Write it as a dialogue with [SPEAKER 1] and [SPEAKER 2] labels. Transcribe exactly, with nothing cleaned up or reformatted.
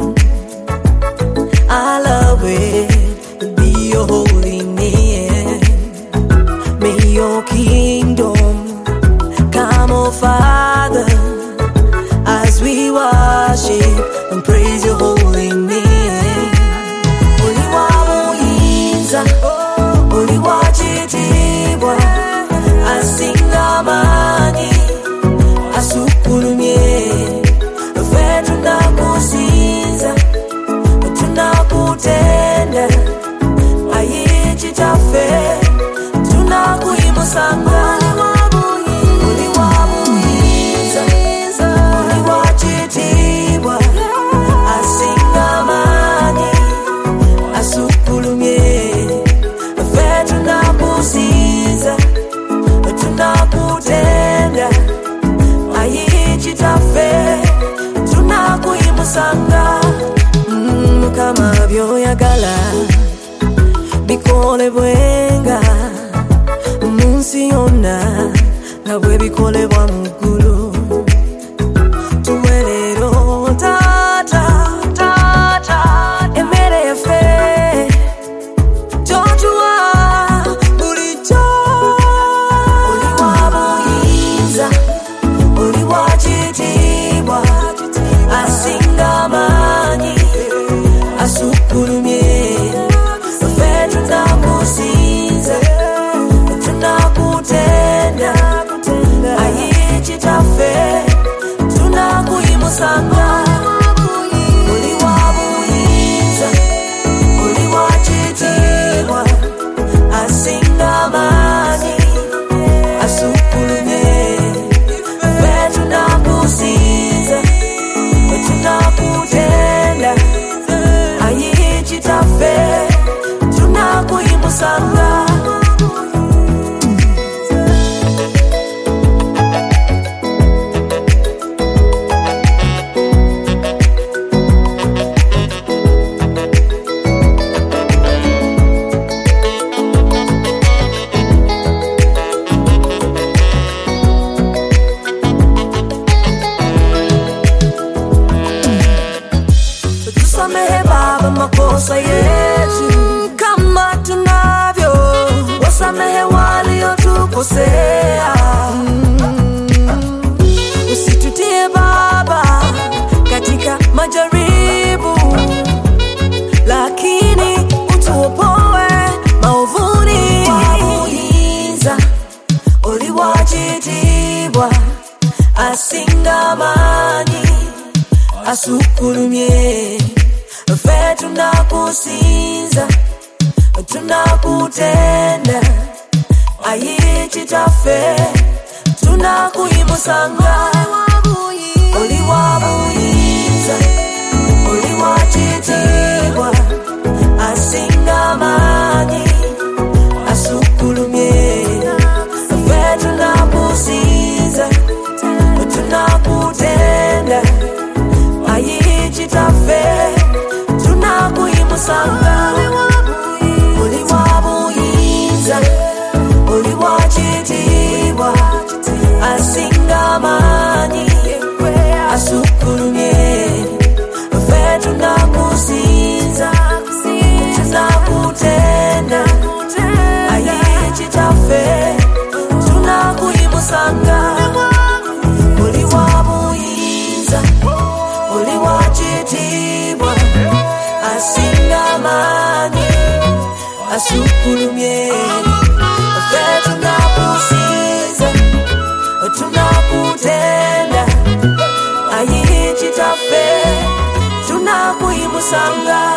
[SPEAKER 1] I love it, be your holy name. May your kingdom come, oh Father, as we worship and praise your holy name. Oli wabuyinza, oli wachitibwa, asinga manyi, asukulumye. Fe tunakusinza, tunakutenda, ayi chitafe, tunakuyimusanga. Oli wabuyinza, oli wachitibwa, asinga manyi, asukulumye. Fe tunakusinza, tunakutenda, ayi chitafe, tunakuyimusanga. Mm, kama byoyagala bikolebwenga munsi yonna nga bwe bikolebwa mu ggulu. Tuwe leero taata, taata, emmere yaffe gy'otuwa bulijjo. Oli wabuyinza, oli wachitibwa, asinga amanyi, asukulumye. Fe tunakusinza, tunakutenda, ayi chitafe, tunakuyimusanga. Oli wabuyinza, oli wachitibwa, asinga amanyi, asukulumye. Fe tunakusinza, tunakutenda, ayi chitafe, tunakuyimusanga. Tusamehe Baba makosa yetu kama tunavyo wasamehe waliotukosea. Mm. Usitutie Baba katika majaribu, lakini utuopoe maovuni. Wabuyinza, oli wachitibwa, asinga amanyi, asukulumye. Fe tunakusinza, tunakutenda, ayi chitafe, tunakuyimusanga. Oli wabuyinza, oli wachitibwa, asinga amanyi, asukulumye. Fe tunakusinza, tunakutenda, ayi chitafe, tunakuyimusanga. Oli wabuyinza, oli wachitibwa, asinga amanyi, asukulumye. Fe tunakusinza, tunakutenda, ayi chitafe, tunakuyimusanga. Oli wabuyinza, oli wachitibwa, asinga amanyi, asukulumye. Fe tunakusinza, tunakutenda, ayi chitafe, tunakuyimusanga.